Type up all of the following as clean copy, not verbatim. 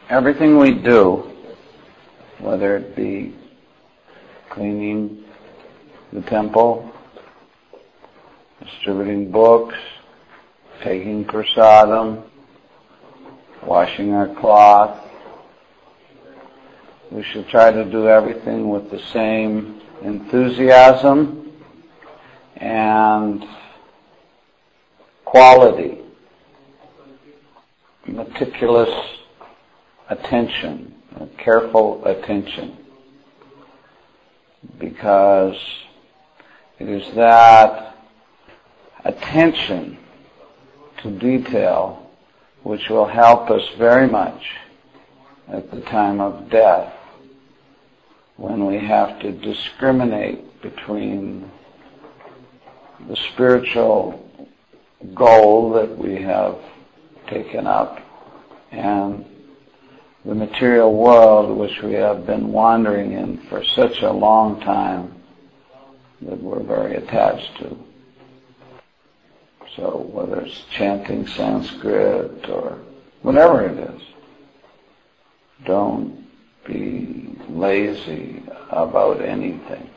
everything we do, whether it be cleaning the temple, distributing books, taking prasadam, washing our cloth, we should try to do everything with the same enthusiasm and quality, meticulous attention, careful attention, because it is that attention to detail which will help us very much at the time of death, when we have to discriminate between the spiritual goal that we have taken up and the material world which we have been wandering in for such a long time that we're very attached to. So whether it's chanting Sanskrit or whatever it is, don't be lazy about anything.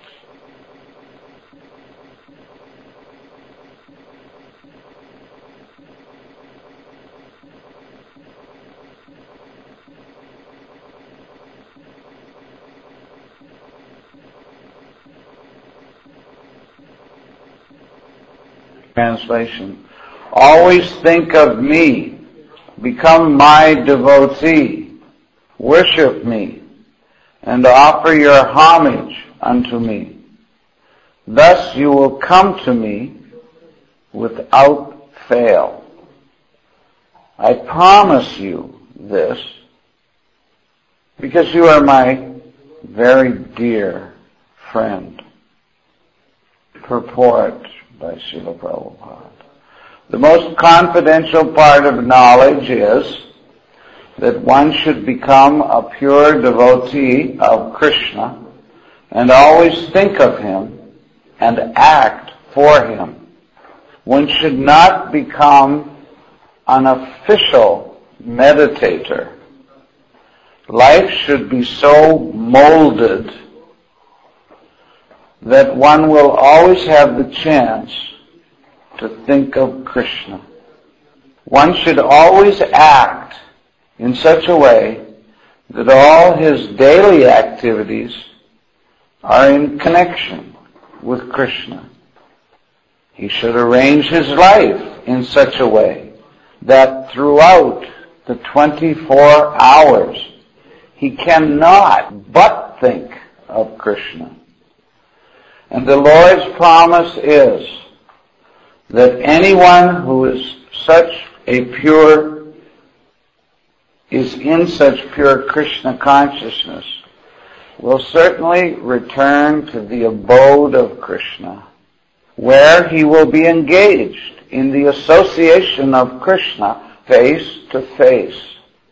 Translation: always think of me, become my devotee, worship me, and offer your homage unto me. Thus you will come to me without fail. I promise you this, because you are my very dear friend. Purport by Srila Prabhupada. The most confidential part of knowledge is that one should become a pure devotee of Krishna and always think of him and act for him. One should not become an official meditator. Life should be so molded that one will always have the chance to think of Krishna. One should always act in such a way that all his daily activities are in connection with Krishna. He should arrange his life in such a way that throughout the 24 hours he cannot but think of Krishna. And the Lord's promise is that anyone who is in such pure Krishna consciousness will certainly return to the abode of Krishna, where he will be engaged in the association of Krishna face to face.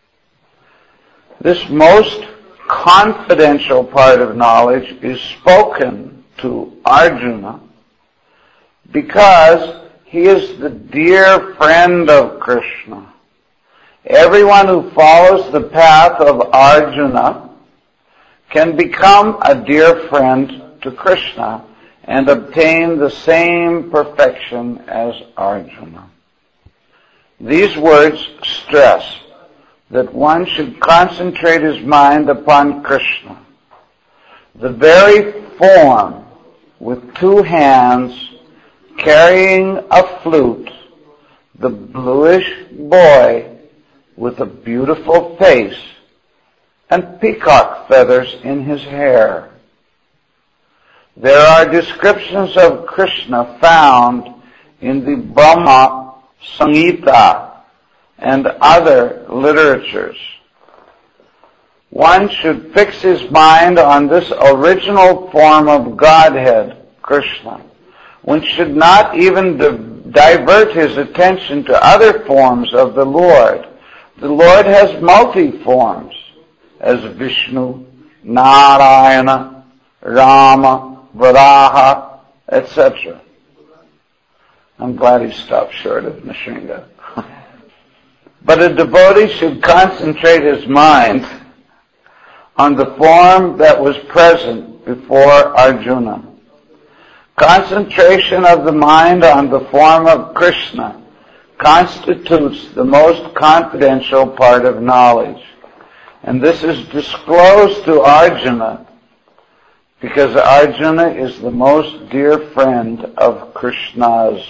This most confidential part of knowledge is spoken to Arjuna because he is the dear friend of Krishna. Everyone who follows the path of Arjuna can become a dear friend to Krishna and obtain the same perfection as Arjuna. These words stress that one should concentrate his mind upon Krishna. The very form with two hands carrying a flute, the bluish boy with a beautiful face and peacock feathers in his hair. There are descriptions of Krishna found in the Brahma Samhita and other literatures. One should fix his mind on this original form of Godhead, Krishna. One should not even divert his attention to other forms of the Lord. The Lord has multi-forms, as Vishnu, Narayana, Rama, Varaha, etc. I'm glad he stopped short of Nrsimha. But a devotee should concentrate his mind on the form that was present before Arjuna. Concentration of the mind on the form of Krishna constitutes the most confidential part of knowledge. And this is disclosed to Arjuna because Arjuna is the most dear friend of Krishna's.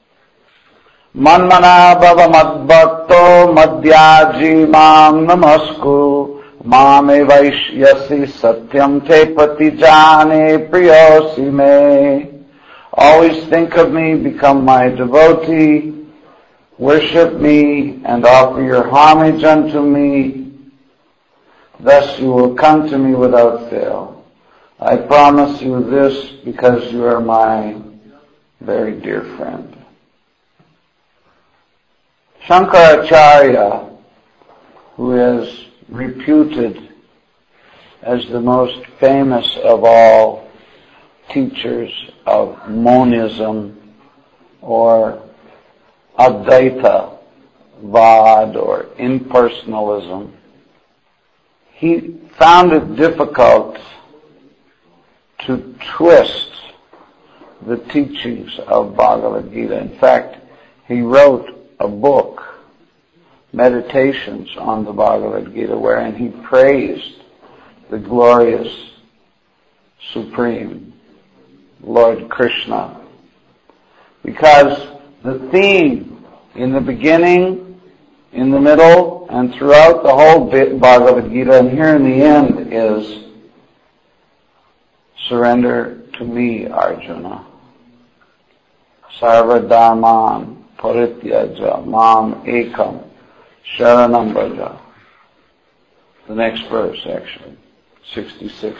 Manmana bhava madbhakto madhyaji mam namasku mame vaishyasi satyam te patijane priyosi me. Always think of me, become my devotee, worship me, and offer your homage unto me. Thus you will come to me without fail. I promise you this because you are my very dear friend. Shankaracharya, who is reputed as the most famous of all teachers of monism or Advaita Vad or impersonalism, he found it difficult to twist the teachings of Bhagavad Gita. In fact, he wrote a book, Meditations on the Bhagavad Gita, wherein he praised the glorious Supreme Lord Krishna. Because the theme in the beginning, in the middle, and throughout the whole Bhagavad Gita, and here in the end, is surrender to me, Arjuna. Sarva dharman parityaja mam ekam sharanam braja. The next verse, actually, 66.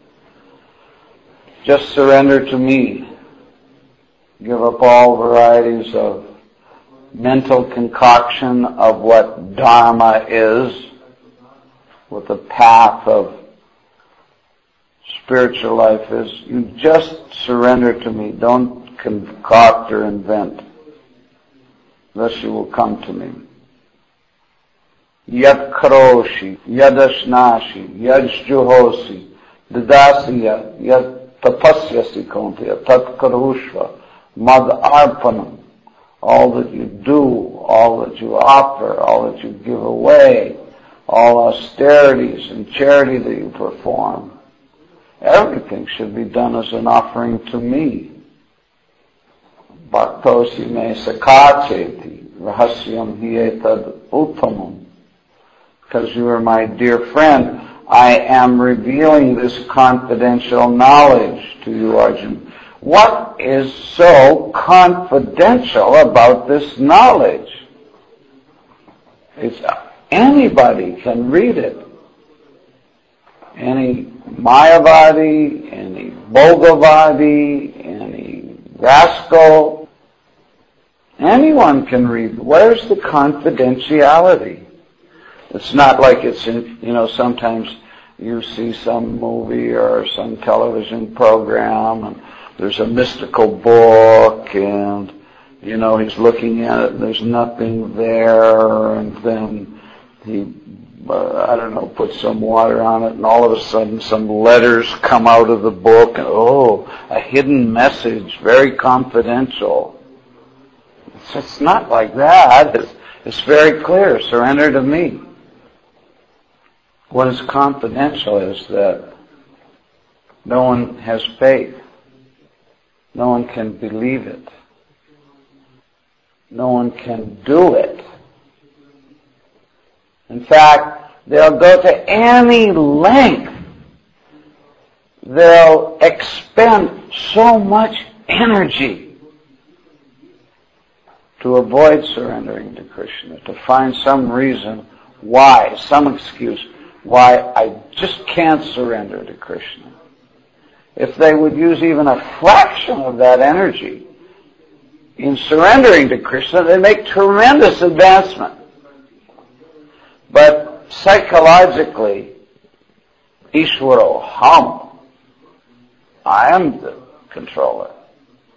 Just surrender to me. Give up all varieties of mental concoction of what dharma is, what the path of spiritual life is. You just surrender to me. Don't concoct or invent. Thus you will come to me. Yad karoshi, yad ashnashi, yad juhosi, dadasiya, yad tapasyasi kontiya, tat karushva, mad arpanam. All that you do, all that you offer, all that you give away, all austerities and charity that you perform, everything should be done as an offering to me. Bhaktosi me sakacheti, rahasyam hietad uttamam. Because you are my dear friend, I am revealing this confidential knowledge to you, Arjuna. What is so confidential about this knowledge? Anybody can read it. Any Mayavadi, any Bhogavadi, any rascal, anyone can read. Where's the confidentiality? It's not like it's in, sometimes you see some movie or some television program and there's a mystical book and, he's looking at it and there's nothing there, and then he, puts some water on it and all of a sudden some letters come out of the book and, a hidden message, very confidential. It's not like that. It's very clear. Surrender to me. What is confidential is that no one has faith. No one can believe it. No one can do it. In fact, they'll go to any length. They'll expend so much energy to avoid surrendering to Krishna, to find some reason why, some excuse why I just can't surrender to Krishna. If they would use even a fraction of that energy in surrendering to Krishna, they make tremendous advancement. But psychologically, Ishvaro, I am the controller.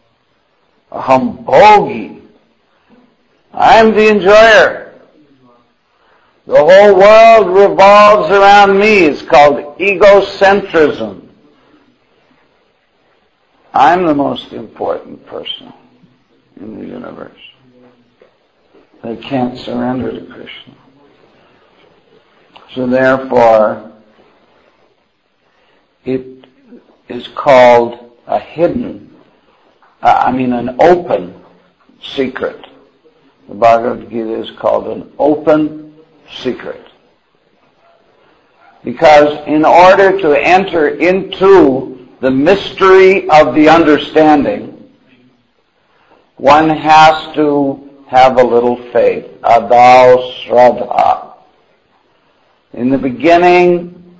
Aham bhogi, I am the enjoyer. The whole world revolves around me. It's called egocentrism. I'm the most important person in the universe. They can't surrender to Krishna. So therefore, it is called a an open secret. The Bhagavad Gita is called an open secret. Because in order to enter into the mystery of the understanding, one has to have a little faith. Adau Shraddha. In the beginning,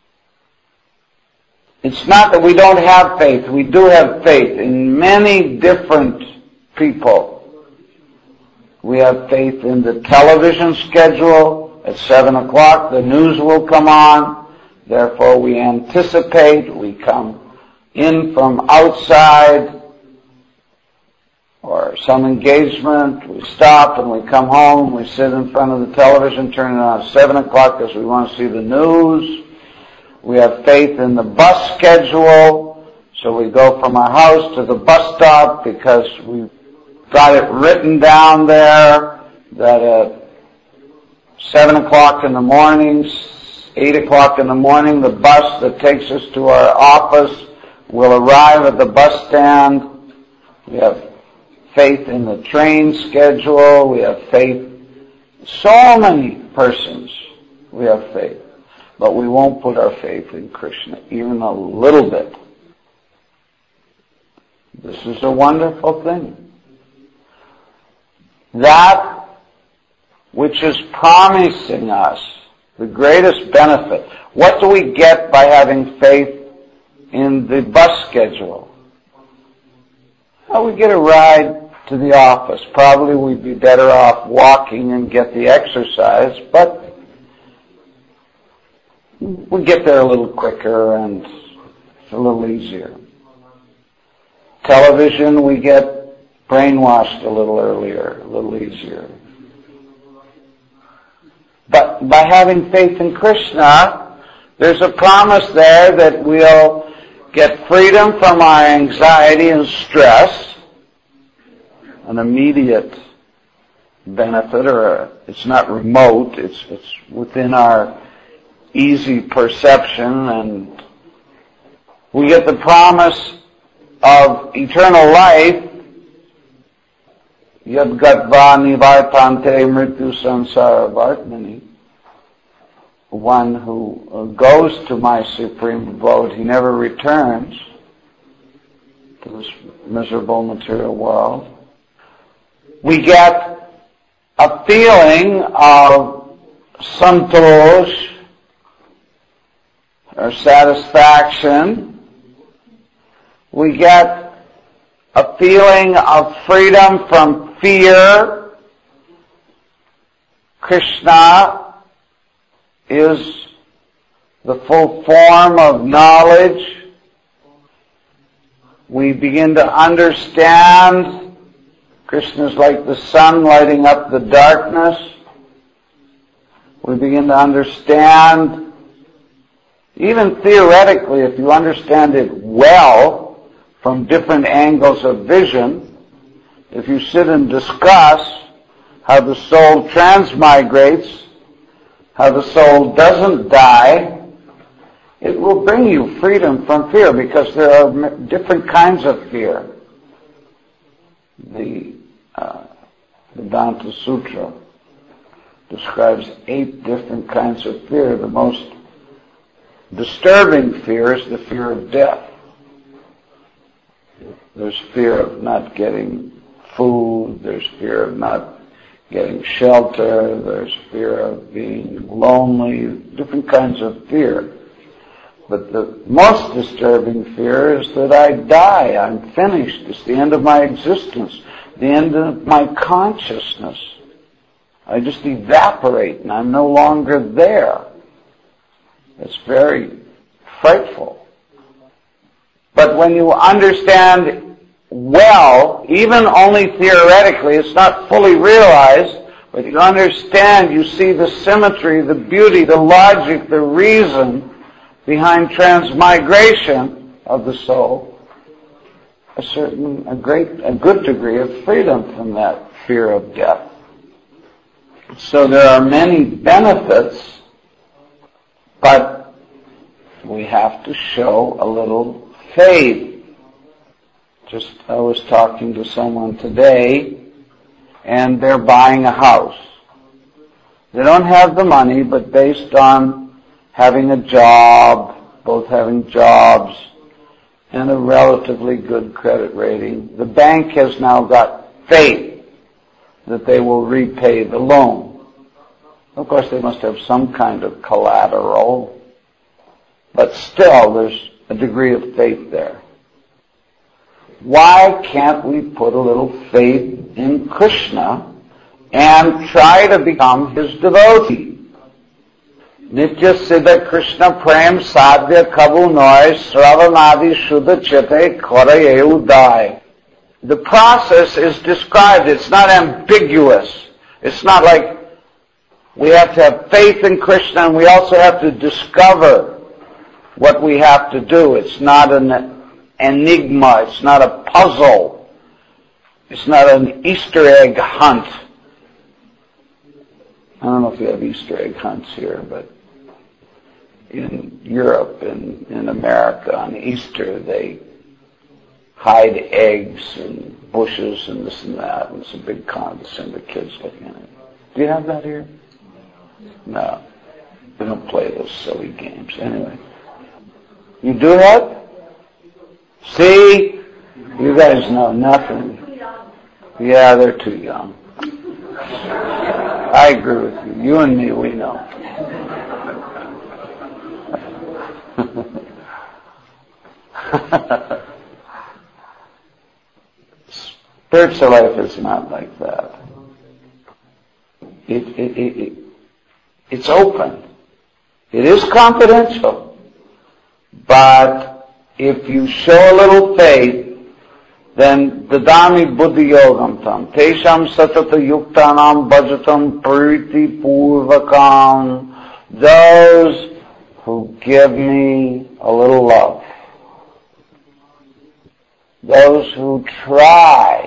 it's not that we don't have faith. We do have faith in many different people. We have faith in the television schedule. At 7 o'clock, the news will come on. Therefore, we anticipate. We come in from outside or some engagement. We stop and we come home. We sit in front of the television, turn it on at 7 o'clock because we want to see the news. We have faith in the bus schedule. So we go from our house to the bus stop because we've got it written down there that at 7 o'clock in the morning, 8 o'clock in the morning, the bus that takes us to our office will arrive at the bus stand. We have faith in the train schedule. We have faith. So many persons we have faith. But we won't put our faith in Krishna, even a little bit. This is a wonderful thing. That which is promising us the greatest benefit. What do we get by having faith in the bus schedule? Well, we get a ride to the office. Probably we'd be better off walking and get the exercise, but we get there a little quicker and it's a little easier. Television, we get brainwashed a little earlier, a little easier. But by having faith in Krishna, there's a promise there that we'll get freedom from our anxiety and stress, an immediate benefit, it's not remote, it's within our easy perception, and we get the promise of eternal life. Yad gatva nivartante mrityu sansara vartmani. One who goes to my supreme abode, he never returns to this miserable material world. We get a feeling of santosh, or satisfaction. We get a feeling of freedom from fear. Krishna is the full form of knowledge. We begin to understand Krishna is like the sun lighting up the darkness. We begin to understand, even theoretically, if you understand it well from different angles of vision, if you sit and discuss how the soul transmigrates, how the soul doesn't die, it will bring you freedom from fear, because there are different kinds of fear. The Vedanta Sutra describes 8 different kinds of fear. The most disturbing fear is the fear of death. There's fear of not getting food, there's fear of not getting shelter, there's fear of being lonely, different kinds of fear. But the most disturbing fear is that I die, I'm finished, it's the end of my existence, the end of my consciousness. I just evaporate and I'm no longer there. It's very frightful. But when you understand well, even only theoretically, it's not fully realized, But you understand, you see the symmetry, the beauty, the logic, the reason behind transmigration of the soul, a good degree of freedom from that fear of death. So there are many benefits, but we have to show a little faith. I was talking to someone today, and they're buying a house. They don't have the money, but based on having a job, both having jobs, and a relatively good credit rating, the bank has now got faith that they will repay the loan. Of course, they must have some kind of collateral, but still there's a degree of faith there. Why can't we put a little faith in Krishna and try to become his devotee? Nitya Siddha Krishna Prem Sadhya Kabu Noy Sravanadi Shuddha Chite Koraye Udai. The process is described. It's not ambiguous. It's not like we have to have faith in Krishna and we also have to discover what we have to do. It's not an enigma. It's not a puzzle. It's not an Easter egg hunt. I don't know if we have Easter egg hunts here, but in Europe and in America on Easter they hide eggs and bushes and this and that, and it's a big contest and the kids looking at it. Do you have that here? No. We don't play those silly games. Anyway. You do have? See? You guys know nothing. Yeah, they're too young. I agree with you. You and me, we know. Spiritual life is not like that. It's open. It is confidential. But if you show a little faith, then dadami buddhi yogam tam tesham satata yuktanam bhajatam priti purvakam, those who give me a little love, those who try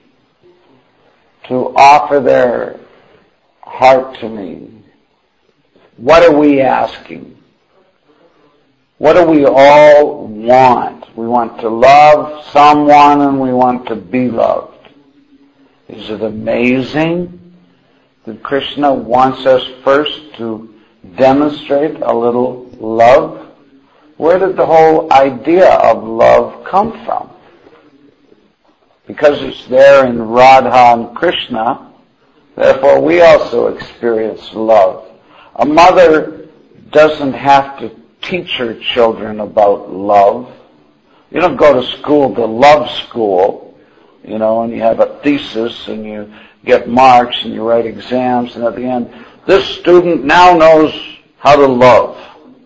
to offer their heart to me. What are we asking? What do we all want? We want to love someone and we want to be loved. Is it amazing that Krishna wants us first to demonstrate a little love? Where did the whole idea of love come from? Because it's there in Radha and Krishna, therefore we also experience love. A mother doesn't have to teach her children about love. You don't go to school, to love school, and you have a thesis and you get marks and you write exams, and at the end, this student now knows how to love.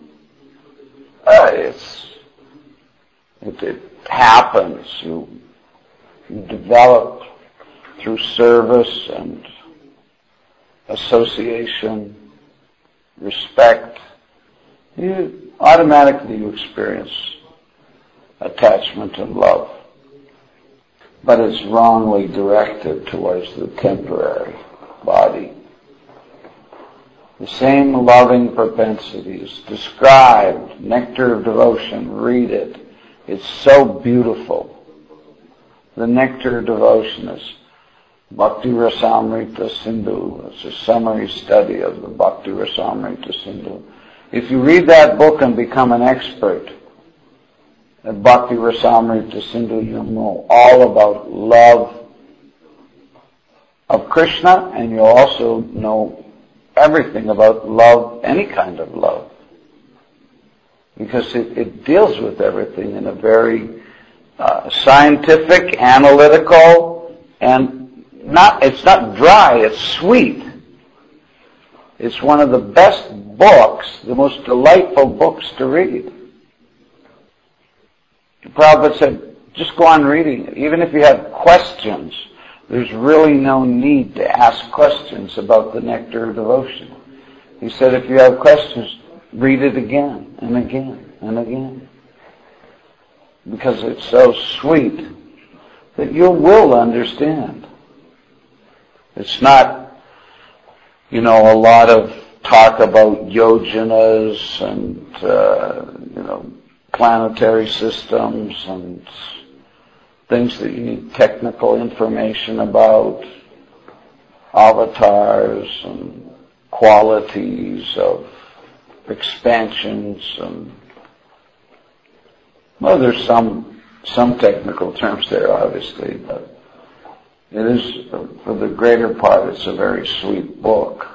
It happens. You develop through service and association, respect. You automatically experience attachment and love. But it's wrongly directed towards the temporary body. The same loving propensities described, Nectar of Devotion, read it. It's so beautiful. The Nectar of Devotion is Bhakti Rasamrita Sindhu. It's a summary study of the Bhakti Rasamrita Sindhu. If you read that book and become an expert at Bhakti Rasamrita Sindhu, you'll know all about love of Krishna, and you'll also know everything about love, any kind of love. Because it deals with everything in a very scientific, analytical, and it's not dry, it's sweet. It's one of the best books, the most delightful books to read. The Prabhupada said, just go on reading it. Even if you have questions, there's really no need to ask questions about the Nectar of Devotion. He said if you have questions, read it again and again and again. Because it's so sweet that you will understand. It's not, a lot of talk about yojanas and, planetary systems and things that you need technical information about, avatars and qualities of expansions and, there's some technical terms there, obviously, but it is, for the greater part, it's a very sweet book.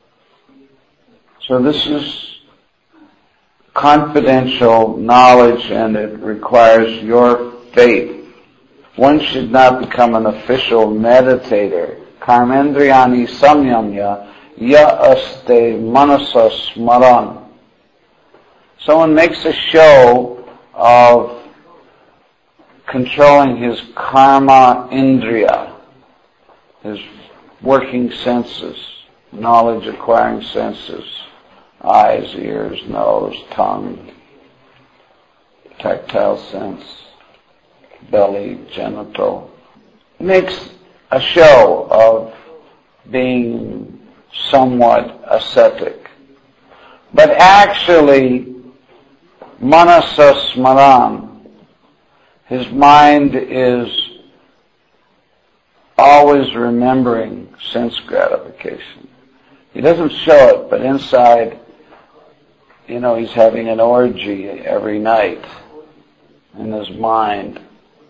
So this is confidential knowledge, and it requires your faith. One should not become an official meditator. Karmendriyani samyamya ya aste manasa smaran. Someone makes a show of controlling his karma indriya, his working senses, knowledge acquiring senses, eyes, ears, nose, tongue, tactile sense, belly, genital. Makes a show of being somewhat ascetic. But actually, manasa smaran, his mind is always remembering sense gratification. He doesn't show it, but inside, he's having an orgy every night in his mind.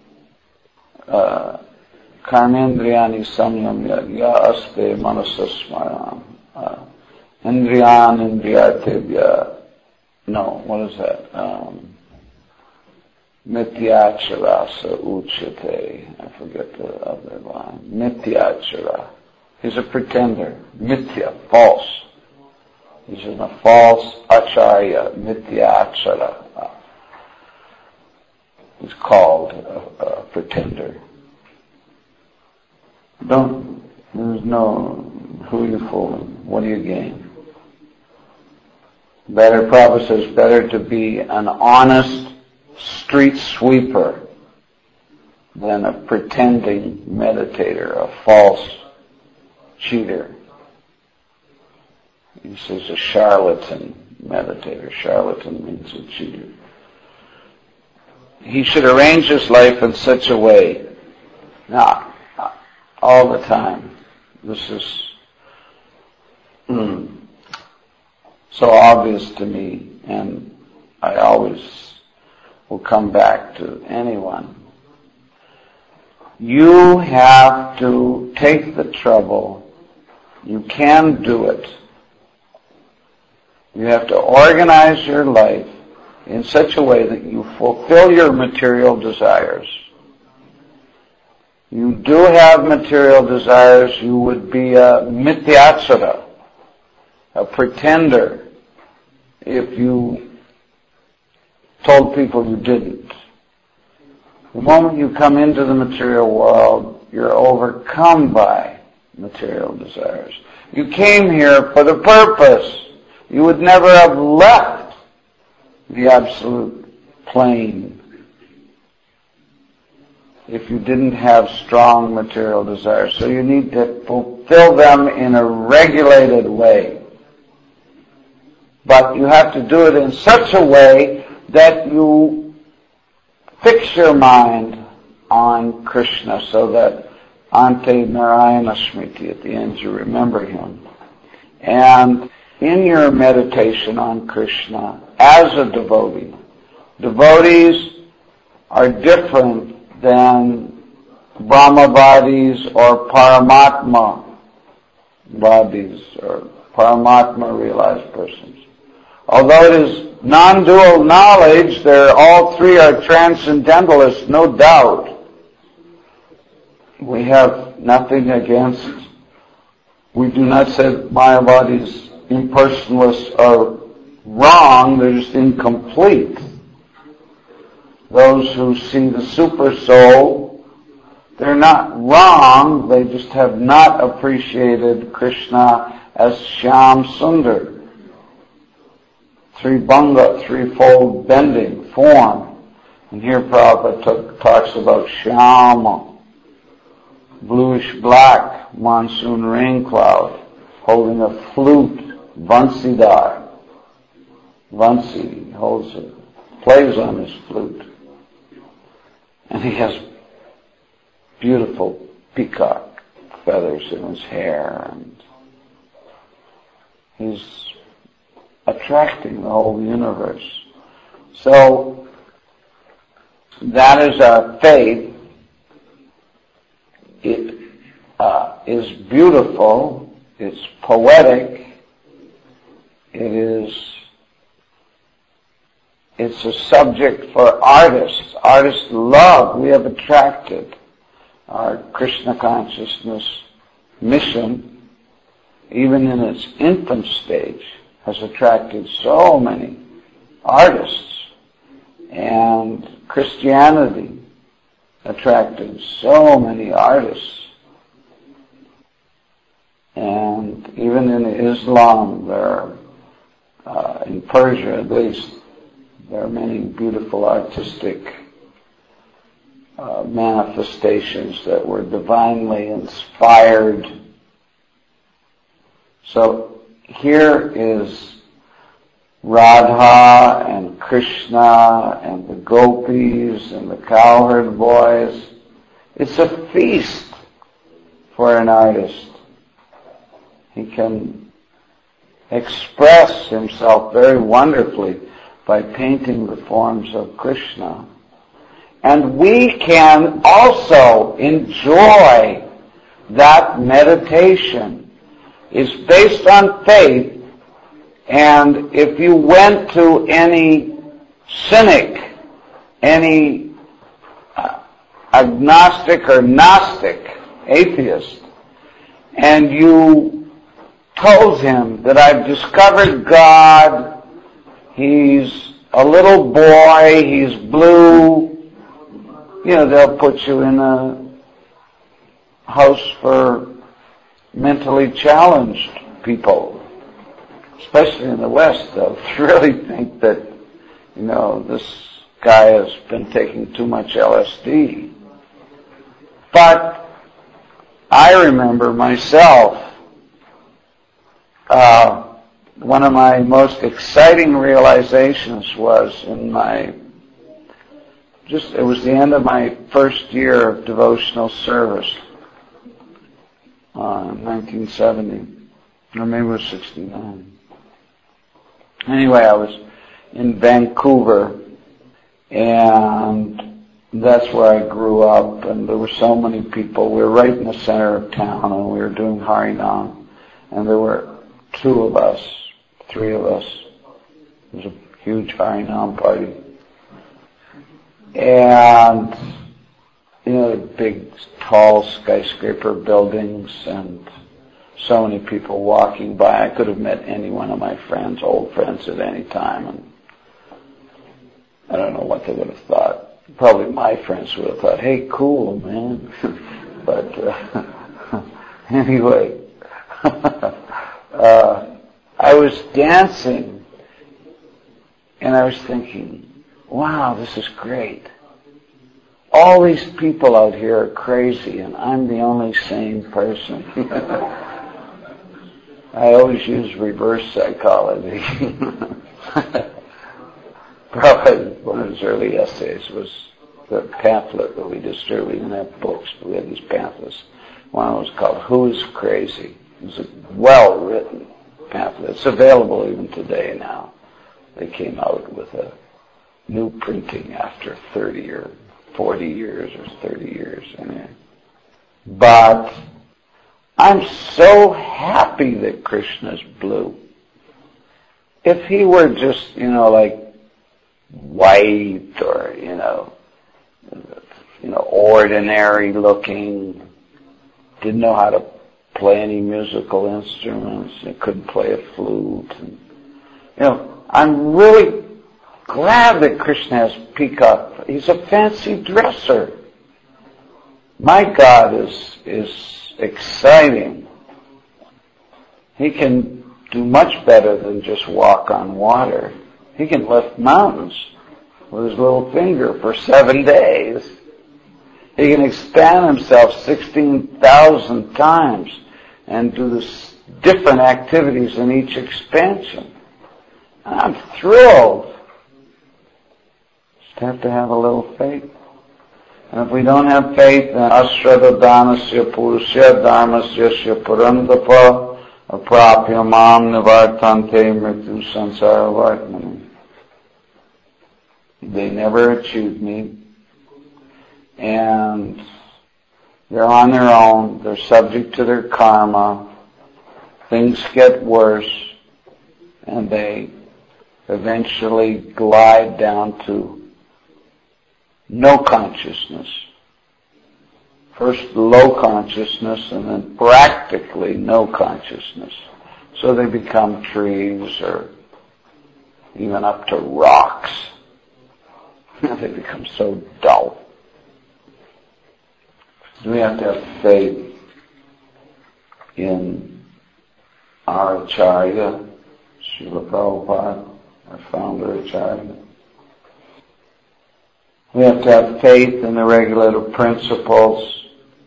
Karmendriyani samyamya ya aste manasa smaran. Indriyan indriyatebhya. No, what is that? Mityacharasa uchate. I forget the other line. Mityachara. He's a pretender. Mithya, false. He's in a false acharya, mityachara. He's called a pretender. There's no, who are you fooling? What do you gain? Prabhupada says, better to be an honest street sweeper than a pretending meditator, a false cheater. He says a charlatan meditator. Charlatan means a cheater. He should arrange his life in such a way, not all the time. This is so obvious to me, and I always will come back to anyone. You have to take the trouble. You can do it. You have to organize your life in such a way that you fulfill your material desires. You do have material desires, you would be a mithyachara, a pretender, if you told people you didn't. The moment you come into the material world, you're overcome by material desires. You came here for the purpose. You would never have left the absolute plane if you didn't have strong material desires. So you need to fulfill them in a regulated way. But you have to do it in such a way that you fix your mind on Krishna so that Ante Narayana Smriti, at the end you remember him. And in your meditation on Krishna, as a devotee, devotees are different than Brahmavadis or Paramatma Vadis or Paramatma realized persons. Although it is non-dual knowledge, all three are transcendentalists, no doubt. We have nothing against, we do not say Mayavadis, impersonalists are wrong, they're just incomplete. Those who see the super soul they're not wrong, they just have not appreciated Krishna as Shyam Sundar. Tribhanga, threefold bending form. And here Prabhupada talks about Shyama, bluish black, monsoon rain cloud, holding a flute, Vansidar. Vansi, he holds it, plays on his flute. And he has beautiful peacock feathers in his hair, and he's attracting the whole universe. So that is our faith. It is beautiful, it's poetic, it's a subject for artists. Artists love, we have attracted. Our Krishna consciousness mission, even in its infant stage, has attracted so many artists. And Christianity attracted so many artists. And even in Islam, in Persia at least, there are many beautiful artistic manifestations that were divinely inspired. So here is Radha and Krishna and the gopis and the cowherd boys. It's a feast for an artist. He can express himself very wonderfully by painting the forms of Krishna. And we can also enjoy that meditation. It's based on faith, and if you went to any cynic, any agnostic or Gnostic, atheist, and you told him that I've discovered God, he's a little boy, he's blue, they'll put you in a house for mentally challenged people, especially in the West. They'll really think that, this guy has been taking too much LSD. But I remember myself, one of my most exciting realizations was it was the end of my first year of devotional service, 1970, or maybe it was 69. Anyway, I was in Vancouver, and that's where I grew up, and there were so many people. We were right in the center of town, and we were doing Harinam, and there were three of us. It was a huge Harinam party. And, big, tall skyscraper buildings and so many people walking by. I could have met any one of my friends, old friends, at any time, and I don't know what they would have thought. Probably my friends would have thought, hey, cool, man. But anyway, I was dancing, and I was thinking, wow, this is great. All these people out here are crazy, and I'm the only sane person. I always use reverse psychology. Probably one of his early essays was the pamphlet that we distributed. We didn't have books, but we had these pamphlets. One was called Who is Crazy? It was a well-written pamphlet. It's available even today now. They came out with a new printing after 30 or 40 years or 30 years. Anyway. But I'm so happy that Krishna's blue. If he were just, like white or, ordinary looking, didn't know how to play any musical instruments, couldn't play a flute. And, I'm really glad that Krishna has peacock. He's a fancy dresser. My God is exciting. He can do much better than just walk on water. He can lift mountains with his little finger for 7 days. He can expand himself 16,000 times and do this different activities in each expansion. And I'm thrilled. Just have to have a little faith. And if we don't have faith, then ashrada dhanasya purusya dharmasya purandapa aprapya mam nivartante mritu sansara vartmani. They never achieve me, and they're on their own, they're subject to their karma, things get worse, and they eventually glide down to no consciousness. First low consciousness and then practically no consciousness. So they become trees or even up to rocks. They become so dull. We have to have faith in our Acharya, Srila Prabhupada, our founder Acharya. We have to have faith in the regulative principles.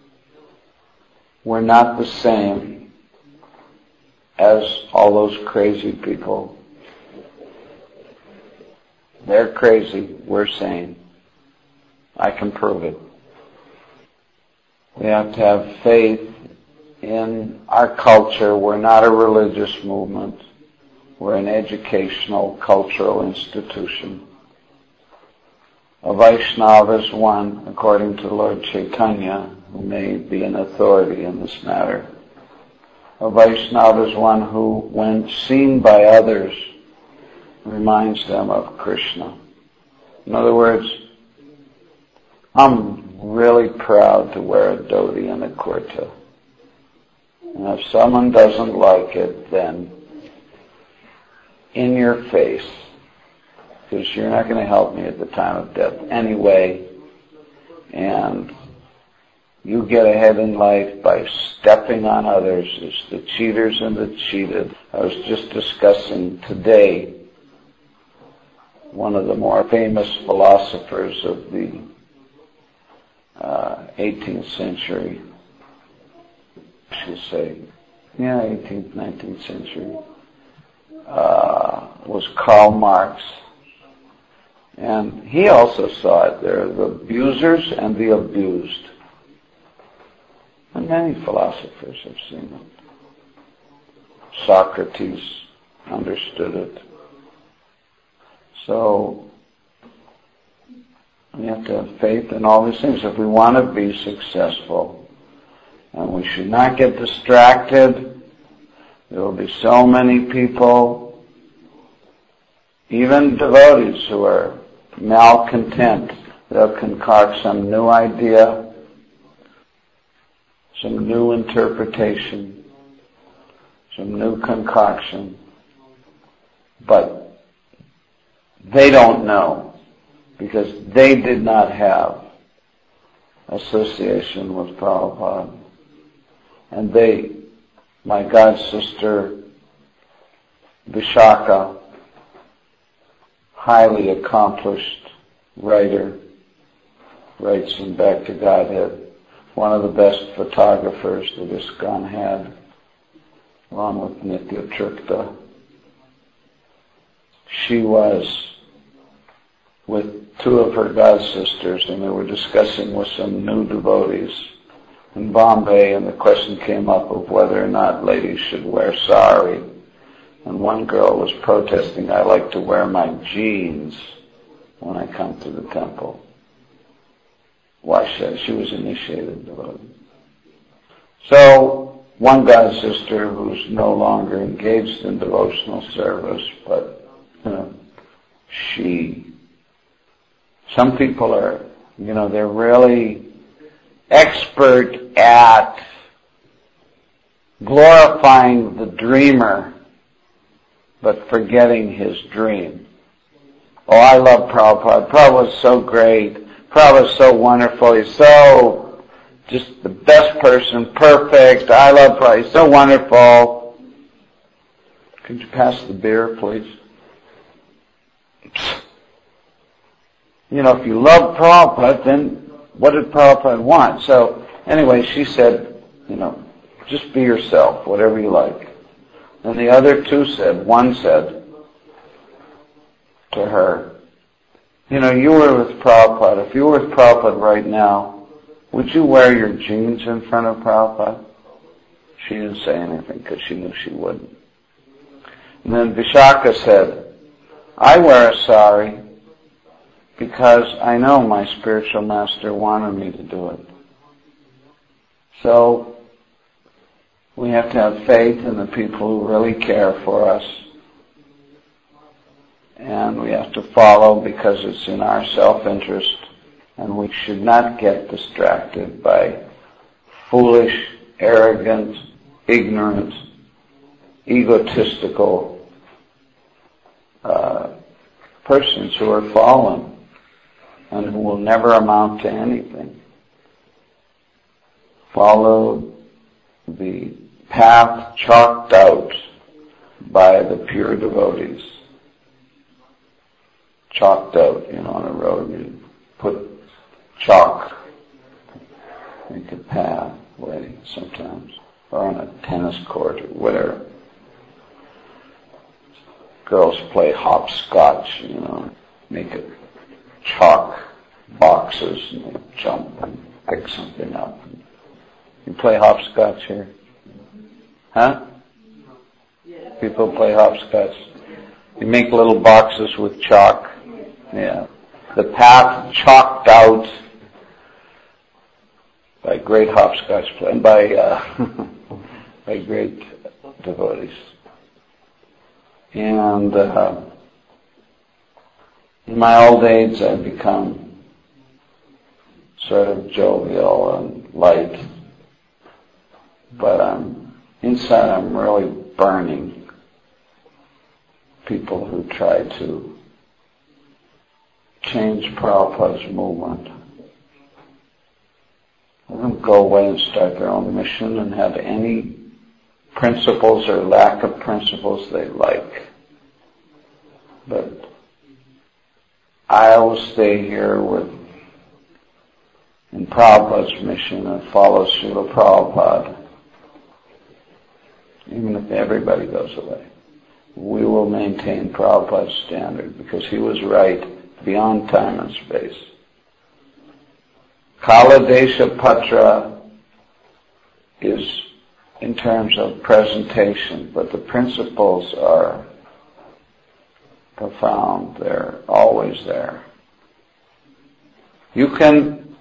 We're not the same as all those crazy people. They're crazy, we're sane. I can prove it. We have to have faith in our culture. We're not a religious movement. We're an educational, cultural institution. A Vaishnava is one, according to Lord Chaitanya, who may be an authority in this matter. A Vaishnava is one who, when seen by others, reminds them of Krishna. In other words, I'm really proud to wear a dhoti and a kurta. And if someone doesn't like it, then in your face, because you're not going to help me at the time of death anyway, and you get ahead in life by stepping on others. It's the cheaters and the cheated. I was just discussing today one of the more famous philosophers of the 18th century, I should say, 18th, 19th century, was Karl Marx. And he also saw it. There are the abusers and the abused. And many philosophers have seen it. Socrates understood it. So, we have to have faith in all these things if we want to be successful. And we should not get distracted. There will be so many people, even devotees, who are malcontent. They'll concoct some new idea, some new interpretation, some new concoction, but they don't know because they did not have association with Prabhupada. And they, my god sister Vishaka, highly accomplished writer, writes in Back to Godhead, one of the best photographers that ISKCON had, along with Nitya Tripta. She was with two of her god sisters, and they were discussing with some new devotees in Bombay, and the question came up of whether or not ladies should wear sari. And one girl was protesting, I like to wear my jeans when I come to the temple. Why should she was initiated devotee. So, one god sister who's no longer engaged in devotional service, but, some people are, they're really expert at glorifying the dreamer, but forgetting his dream. Oh, I love Prabhupada. Prabhupada's so great. Prabhupada's so wonderful. He's so just the best person, perfect, I love Christ, so wonderful. Could you pass the beer, please? You know, if you love Prabhupada, then what did Prabhupada want? So, anyway, she said, you know, just be yourself, whatever you like. And the other two said, one said to her, you know, you were with Prabhupada. If you were with Prabhupada right now, would you wear your jeans in front of Prabhupada? She didn't say anything because she knew she wouldn't. And then Vishaka said, I wear a sari because I know my spiritual master wanted me to do it. So, we have to have faith in the people who really care for us. And we have to follow because it's in our self-interest. And we should not get distracted by foolish, arrogant, ignorant, egotistical persons who are fallen and who will never amount to anything. Follow the path chalked out by the pure devotees. Chalked out, you know, on a road, you put chalk, make a pathway sometimes, or on a tennis court or whatever. Girls play hopscotch, you know, make it chalk boxes and they jump and pick something up. You play hopscotch here? Huh? People play hopscotch. You make little boxes with chalk. Yeah. The path chalked out by great hopscotch play and by great devotees. And in my old age, I've become sort of jovial and light, but inside I'm really burning people who try to change Prabhupada's movement. Let them go away and start their own mission and have any principles or lack of principles they like. But I will stay here in Prabhupada's mission and follow Srila Prabhupada. Even if everybody goes away, we will maintain Prabhupada's standard because he was right beyond time and space. Kala Desha Patra is in terms of presentation, but the principles are profound. They're always there. You can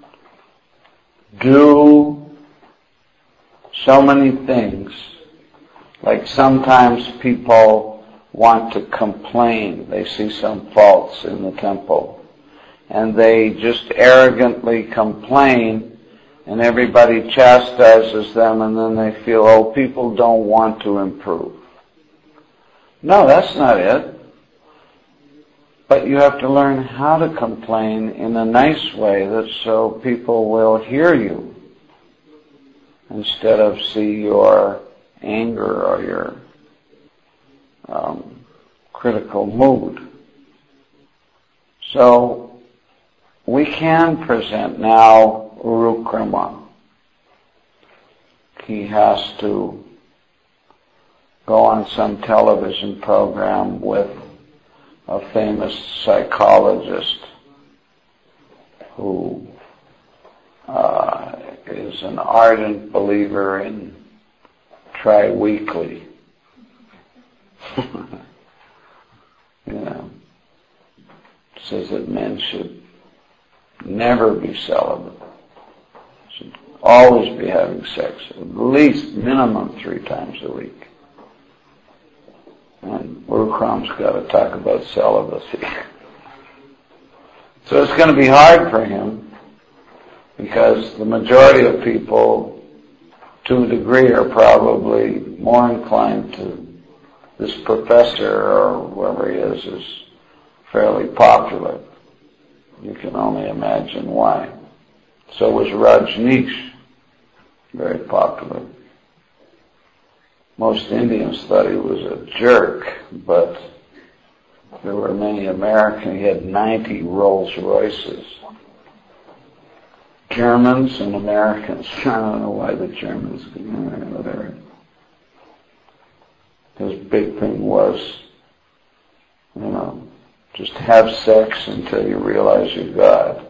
do so many things. Like sometimes people want to complain. They see some faults in the temple. And they just arrogantly complain, and everybody chastises them, and then they feel, oh, people don't want to improve. No, that's not it. But you have to learn how to complain in a nice way so people will hear you instead of see your anger or your critical mood. So we can present now Urukrama. He has to go on some television program with a famous psychologist who is an ardent believer in tri-weekly. Says that men should never be celibate. Should always be having sex, at least minimum 3 times a week. And Urukram's got to talk about celibacy. So it's going to be hard for him because the majority of people, to a degree, are probably more inclined to this professor or whoever he is fairly popular. You can only imagine why. So was Rajneesh. very popular. Most Indians thought he was a jerk, but there were many Americans. He had 90 Rolls Royces. Germans and Americans. I don't know why the Germans, whatever. His big thing was, just have sex until you realize you're God.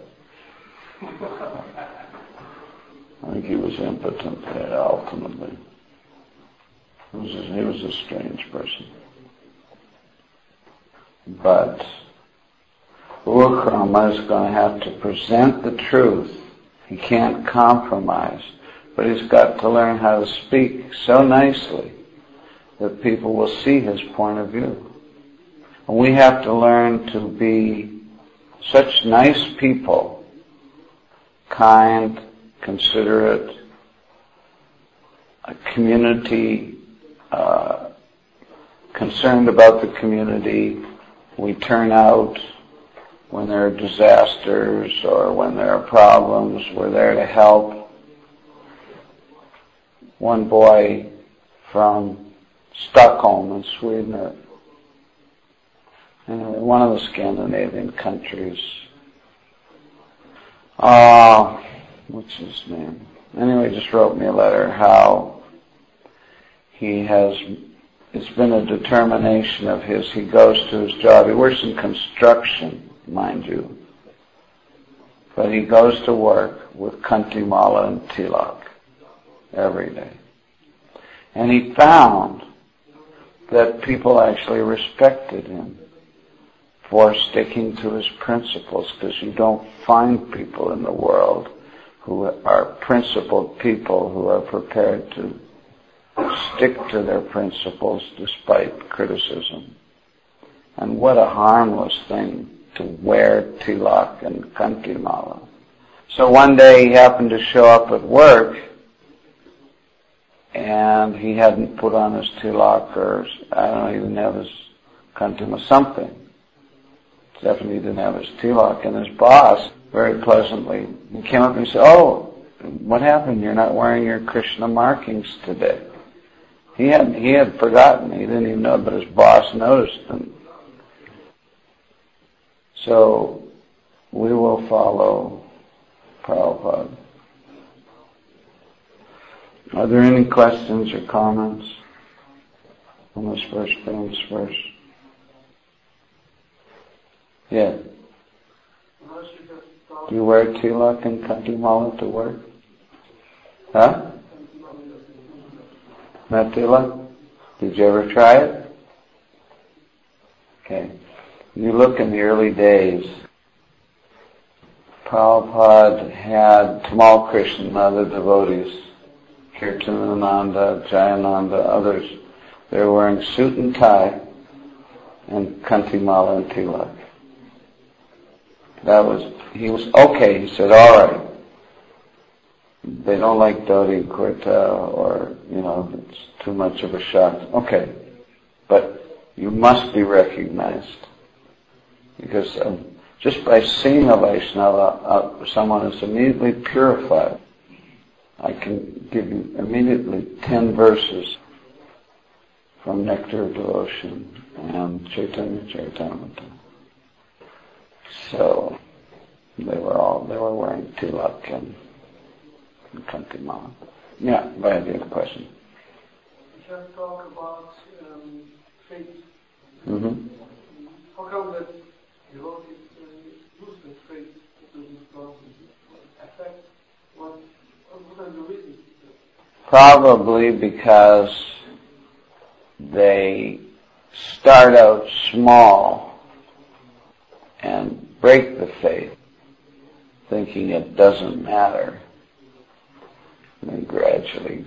I think he was impotent ultimately. He was a strange person. But Ukrama is going to have to present the truth. He can't compromise, but he's got to learn how to speak so nicely that people will see his point of view. And we have to learn to be such nice people, kind, considerate, a community, concerned about the community. We turn out when there are disasters or when there are problems. We're there to help. One boy from Stockholm in Sweden, one of the Scandinavian countries. What's his name? Anyway, just wrote me a letter how it's been a determination of his. He goes to his job. He works in construction, mind you. But he goes to work with Kantimala and Tilak every day. And he found that people actually respected him for sticking to his principles, because you don't find people in the world who are principled people who are prepared to stick to their principles despite criticism. And what a harmless thing to wear tilak and Kantimala. So one day he happened to show up at work and he hadn't put on his tilak, or I don't know, he didn't have his Kantimala, something. Definitely didn't have his tilak, and his boss, very pleasantly, he came up and said, "Oh, what happened? You're not wearing your Krishna markings today." He had forgotten. He didn't even know, but his boss noticed them. So we will follow Prabhupada. Are there any questions or comments on this famous verse? Yeah. Do you wear tilak and Kantimala to work? Huh? Not tilak? Did you ever try it? Okay. You look in the early days, Prabhupada had Tamal Krishna and other devotees, Kirtanananda, Jayananda, others. They were wearing suit and tie and Kantimala and tilak. He was okay. He said, all right. They don't like Dhoti Kurta, or, it's too much of a shock. Okay. But you must be recognized. Because just by seeing a Vaishnava, someone is immediately purified. I can give you immediately 10 verses from Nectar of Devotion and Chaitanya Charitamrita. So they were wearing tilak and Kantimala. Yeah, go ahead, you have a question. You just talk about faith. Mm-hmm. How come that devotees use the faith to this affect? What are the reasons? Probably because they start out small and break the faith, thinking it doesn't matter. And then gradually,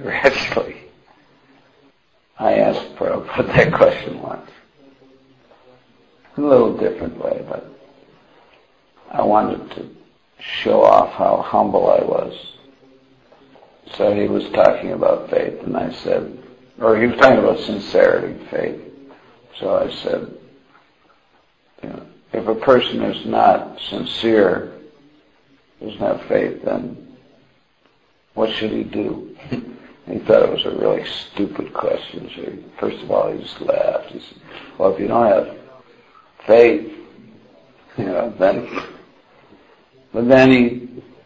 I asked Prabhupada that question once. In a little different way, but I wanted to show off how humble I was. So he was talking about faith, and I said, or he was talking about sincerity, faith. So I said, if a person is not sincere, doesn't have faith, then What should he do? He thought it was a really stupid question. So first of all, he just laughed. He said, well, if you don't have faith, then... But then he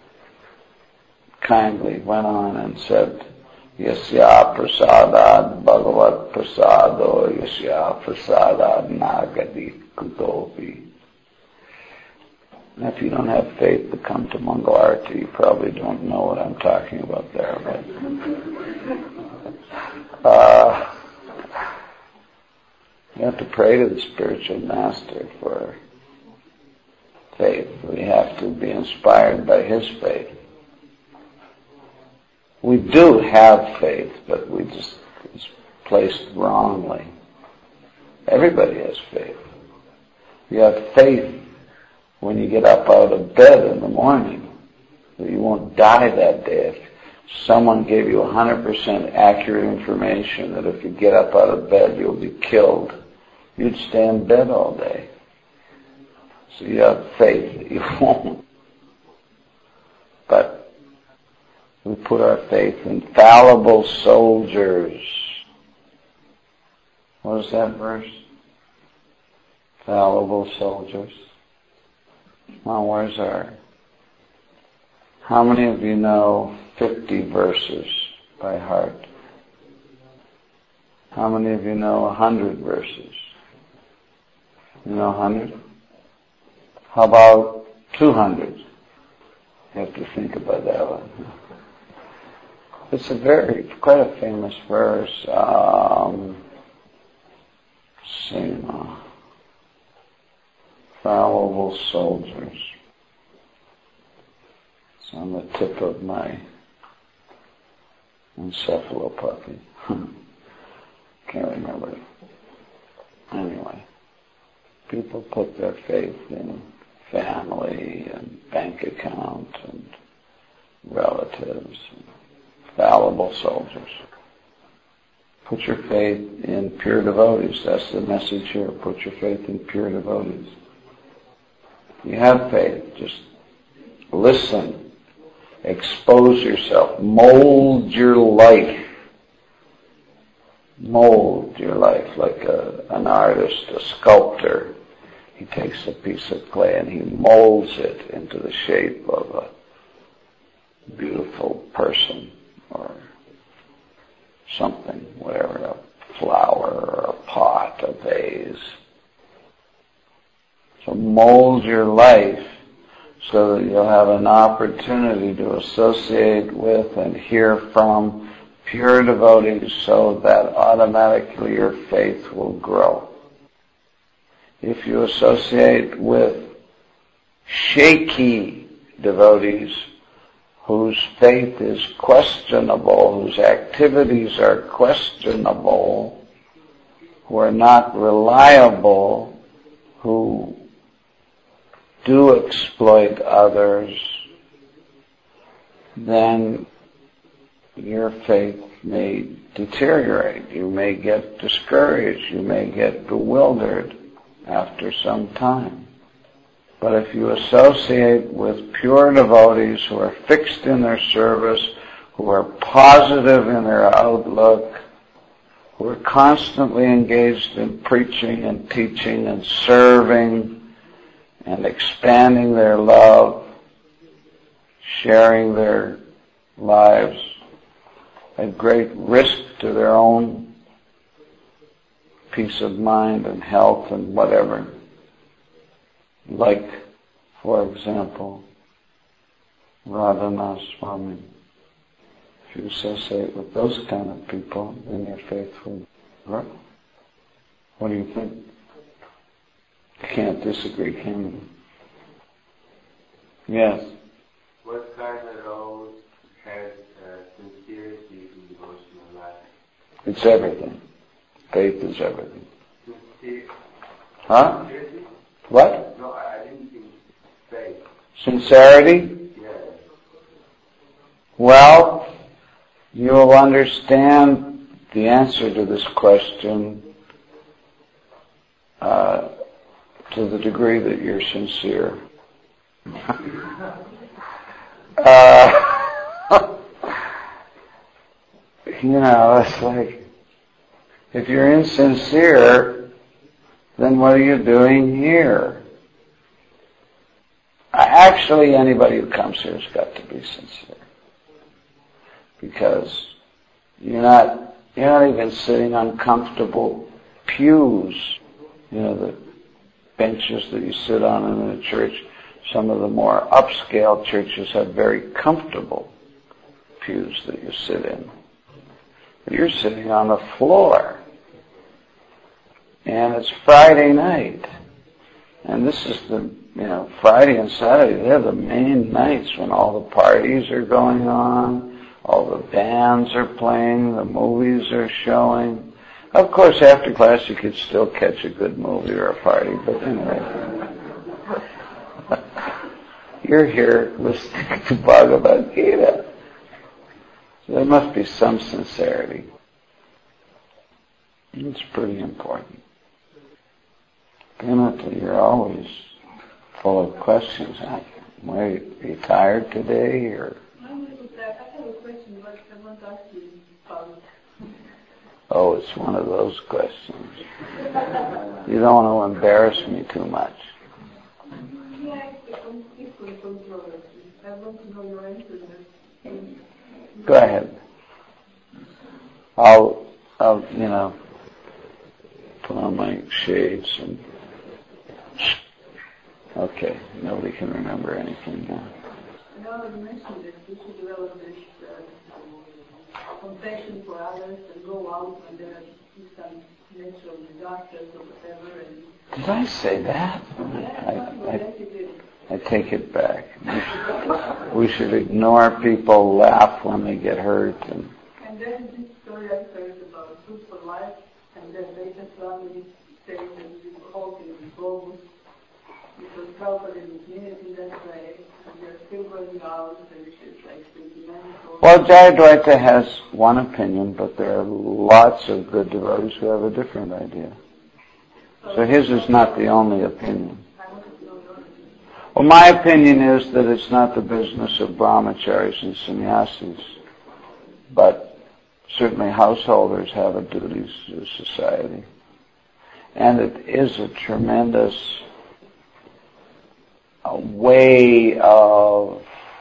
kindly went on and said, Yasya prasadad bhagavat prasado yasya prasadad nagadi kutopi. And if you don't have faith to come to Mangalarti, you probably don't know what I'm talking about there. But you have to pray to the spiritual master for faith. We have to be inspired by his faith. We do have faith, but it's placed wrongly. Everybody has faith. You have faith when you get up out of bed in the morning that you won't die that day. If someone gave you 100% accurate information that if you get up out of bed you'll be killed, you'd stay in bed all day. So you have faith that you won't. But we put our faith in fallible soldiers. What is that verse? Fallible soldiers. Well, where's our... How many of you know 50 verses by heart? How many of you know 100 verses? You know 100? How about 200? You have to think about that one. It's quite a famous verse. Fallible soldiers. It's on the tip of my encephalopathy. Can't remember it. Anyway, people put their faith in family and bank account and relatives and fallible soldiers. Put your faith in pure devotees. That's the message here. Put your faith in pure devotees. You have faith. Just listen. Expose yourself. Mold your life. Mold your life like an artist, a sculptor. He takes a piece of clay and he molds it into the shape of a beautiful person or something, whatever, a flower or a pot, a vase. So mold your life so that you'll have an opportunity to associate with and hear from pure devotees so that automatically your faith will grow. If you associate with shaky devotees whose faith is questionable, whose activities are questionable, who are not reliable, who do exploit others, then your faith may deteriorate. You may get discouraged. You may get bewildered after some time. But if you associate with pure devotees who are fixed in their service, who are positive in their outlook, who are constantly engaged in preaching and teaching and serving and expanding their love, sharing their lives at great risk to their own peace of mind and health and whatever. Like, for example, Radhanath Swami. If you associate with those kind of people, then your faith will grow. What do you think? You can't disagree, can you? Yes? What kind of role has sincerity in devotional life? It's everything. Faith is everything. Sincerity? Huh? Sincerity? What? No, I didn't think faith. Sincerity? Yes. Well, you will understand the answer to this question to the degree that you're sincere. It's like, if you're insincere, then what are you doing here? Actually, anybody who comes here has got to be sincere. Because you're not even sitting on comfortable pews, the benches that you sit on in a church. Some of the more upscale churches have very comfortable pews that you sit in. But you're sitting on the floor. And it's Friday night. And this is Friday and Saturday, they're the main nights when all the parties are going on, all the bands are playing, the movies are showing. Of course, after class you could still catch a good movie or a party, but anyway. You're here listening to Bhagavad Gita. So there must be some sincerity. It's pretty important. Timothy, you're always full of questions. Are you tired today, or? I have a question, but I want to ask you about it. Oh, it's one of those questions. You don't want to embarrass me too much. Yeah, it's controversy. I want to know your answer. Go ahead. I'll put on my shades and. Okay, nobody can remember anything now. Now you mentioned that we should develop this compassion for others and go out when there are some natural disasters or whatever. Did I say that? I take it back. We should ignore people, laugh when they get hurt. And then this story I heard about Food for Life, and then they just randomly say that this whole thing is bogus. Because Prabhupada is in that way, and they're still going out, and it's just like sentimental. Well, Jayadvaita has one opinion, but there are lots of good devotees who have a different idea. So his is not the only opinion. Well, my opinion is that it's not the business of brahmacharis and sannyasis, but certainly householders have a duty to society. And it is a tremendous way of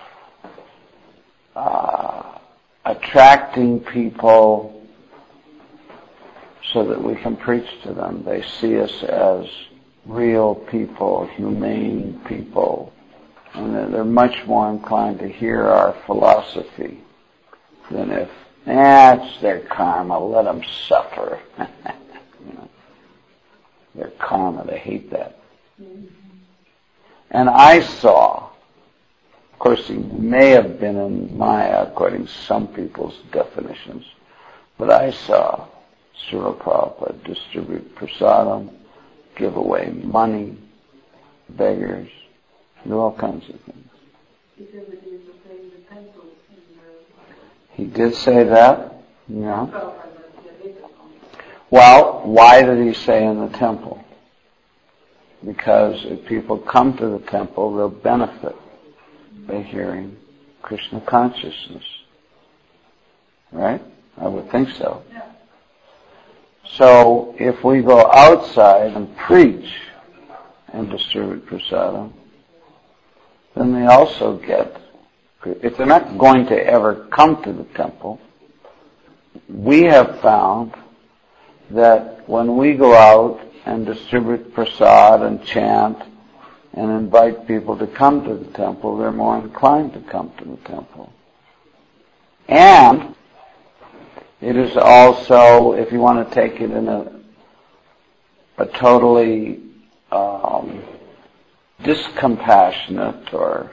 attracting people so that we can preach to them. They see us as real people, humane people, and they're much more inclined to hear our philosophy than if, it's their karma, let them suffer. Their karma, they hate that. And I saw, of course he may have been in Maya according to some people's definitions, but I saw Srila Prabhupada distribute prasadam, give away money, beggars, do all kinds of things. He did say that? Yeah. Well, why did he say in the temple? Because if people come to the temple, they'll benefit by hearing Krishna consciousness. Right? I would think so. Yeah. So if we go outside and preach and distribute prasadam, then they also get, if they're not going to ever come to the temple, we have found that when we go out and distribute prasad and chant and invite people to come to the temple, they're more inclined to come to the temple. And it is also, if you want to take it in a totally discompassionate or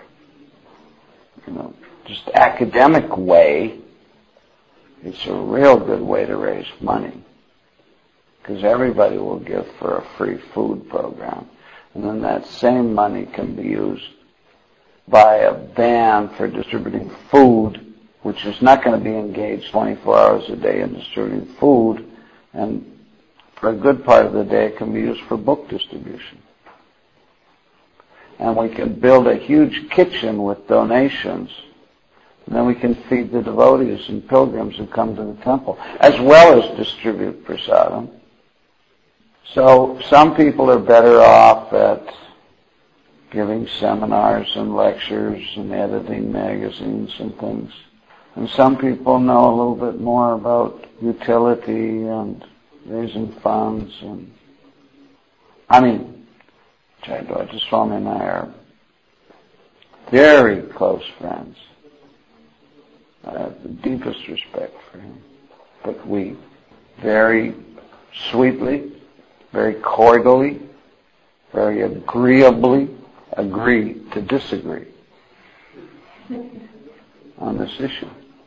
just academic way, it's a real good way to raise money. Because everybody will give for a free food program. And then that same money can be used by a band for distributing food, which is not going to be engaged 24 hours a day in distributing food. And for a good part of the day, it can be used for book distribution. And we can build a huge kitchen with donations And then we can feed the devotees and pilgrims who come to the temple, as well as distribute prasadam. So some people are better off at giving seminars and lectures and editing magazines and things. And some people know a little bit more about utility and raising funds. And Jayadvaja Swami and I are very close friends. I have the deepest respect for him. But we very sweetly, very cordially, very agreeably agree to disagree on this issue.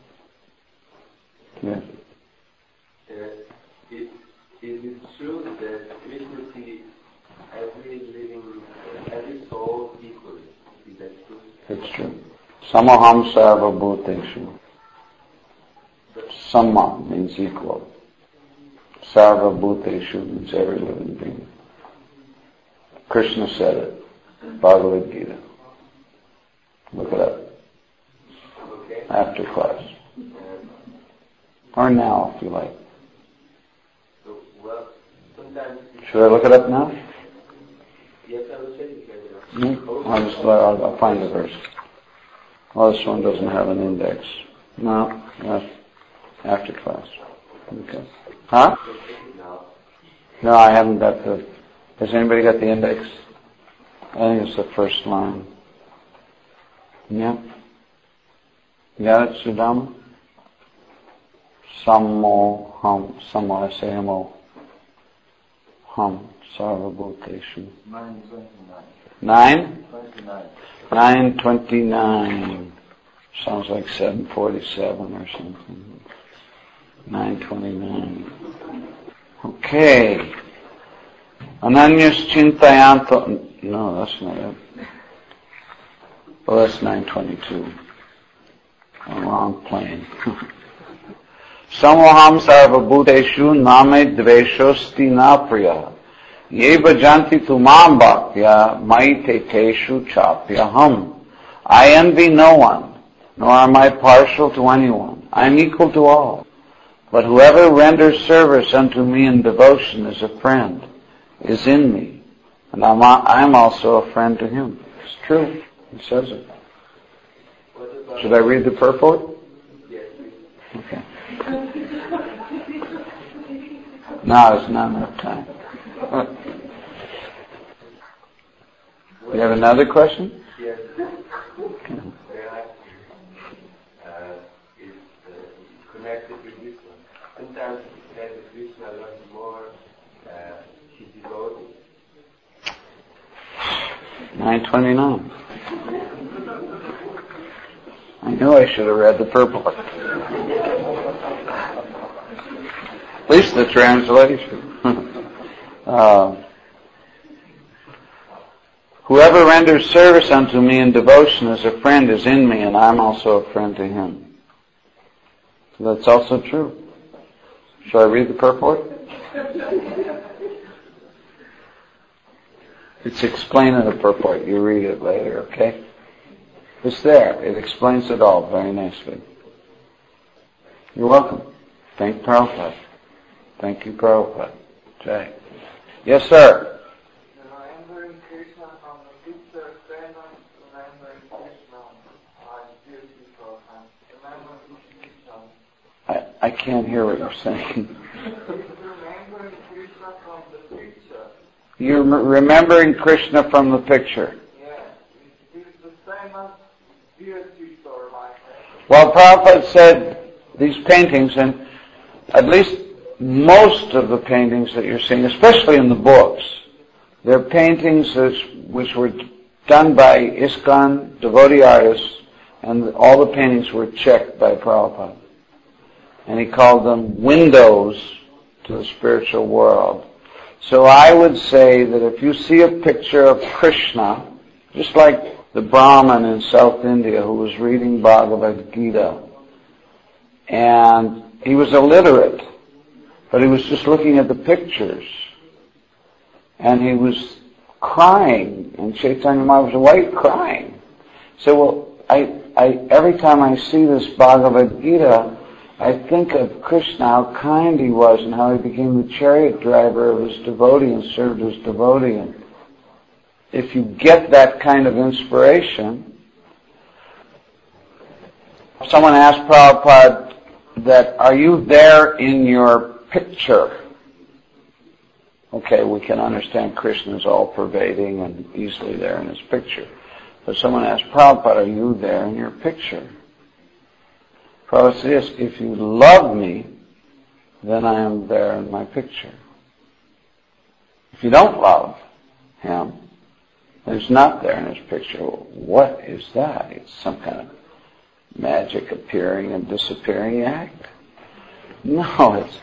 Yes. Is it true that Krishna sees every soul equally? Is that true? It's true. Samaham sarva bhuteshu. Sama means equal. Sarva bhuteshu means every living being. Krishna said it. Bhagavad Gita. Look it up. Okay. After class. Or now, if you like. So, well, sometimes... Should I look it up now? Yes, I will say it. I'll find the verse. Well, this one doesn't have an index. No, that's after class. Okay. Huh? No, I haven't got the... Has anybody got the index? I think it's the first line. Yeah? You got it, Sudama? Sammo hum, sammo asayamo hum, sarvabhuteshu. 929. 929. Sounds like 747 or something. 929. Okay. Ananyas chintayanto. No, that's not it. Well, that's 922. I'm wrong plane. Samoham sarvabhuteshu name dveshosti na priya. Ye bhajanti tumam bhaktya maiteteshu chapyaham. I envy no one, nor am I partial to anyone. I am equal to all. But whoever renders service unto me in devotion as a friend is in me, and I'm also a friend to him. It's true. He says it. Should I read the purport? Yes. Okay. No, it's not enough time. You have another question? Yes. Okay. Is connected with this one. Sometimes it says that Krishna loves more his devotees. 929. I knew I should have read the purport. At least the translation. Whoever renders service unto me in devotion as a friend is in me, and I'm also a friend to him. So that's also true. Shall I read the purport? It's explained in the purport. You read it later, okay? It's there. It explains it all very nicely. You're welcome. Thank Prabhupada. Thank you, Prabhupada. Jai. Yes, sir. Remembering Krishna from the picture, remembering Krishna as beautiful, and remembering Krishna. I can't hear what you're saying. Remembering Krishna from the picture. You're remembering Krishna from the picture. Yeah, it's the same as beauty or like that. Well, Prabhupada said these paintings, and at least most of the paintings that you're seeing, especially in the books, they're paintings which were done by ISKCON, devotee artists, and all the paintings were checked by Prabhupada. And he called them windows to the spiritual world. So I would say that if you see a picture of Krishna, just like the Brahmin in South India who was reading Bhagavad Gita, and he was illiterate, but he was just looking at the pictures, and he was crying, and Chaitanya Mahaprabhu said, "Why are you crying?" He said, "Well, every time I see this Bhagavad Gita, I think of Krishna, how kind he was, and how he became the chariot driver of his devotee and served his devotee. And if you get that kind of inspiration, someone asked Prabhupada that, are you there in your picture? Okay, we can understand Krishna is all-pervading and easily there in his picture. But someone asked Prabhupada, are you there in your picture? Prabhupada said, yes, if you love me, then I am there in my picture. If you don't love him, then he's not there in his picture. What is that? It's some kind of magic appearing and disappearing act? No, it's